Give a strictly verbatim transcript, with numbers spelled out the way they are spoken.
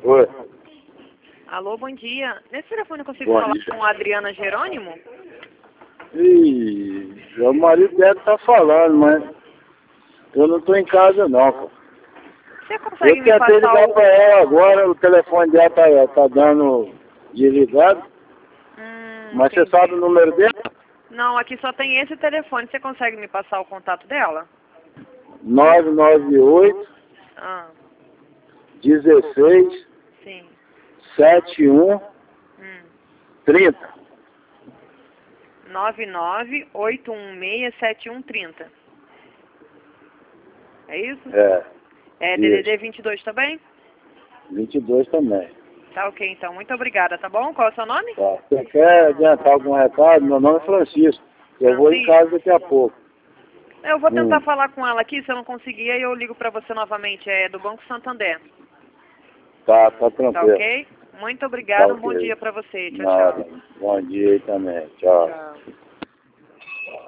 Oi. Alô, bom dia. Nesse telefone eu consigo Bom falar dia. com a Adriana Jerônimo? Ih, o marido deve estar falando, mas eu não estou em casa não, pô. Você consegue Eu me tentei passar ligar o... para ela agora, o telefone dela tá, tá dando desligado, Hum, mas você entendi. sabe o número dela? Não, aqui só tem esse telefone. Você consegue me passar o contato dela? nove nove oito, Ah, dezesseis, sim. setenta e um, Hum. trinta. nove nove oito um seis sete um três zero. É isso? É, É D D D isso. vinte e dois também? vinte e dois também. Tá ok, então. Muito obrigada, tá bom? Qual é o seu nome? Tá. Você quer adiantar algum recado? Meu nome é Francisco. Eu vou em Francisco? casa daqui a pouco. Eu vou tentar Hum. falar com ela aqui. Se eu não conseguir, aí eu ligo pra você novamente. É do Banco Santander. Tá, tá Tá tranquilo. ok? Muito Tá obrigada. Um bom ok. dia pra você. Tchau, Nada. tchau. Bom dia aí também. Tchau. Tchau.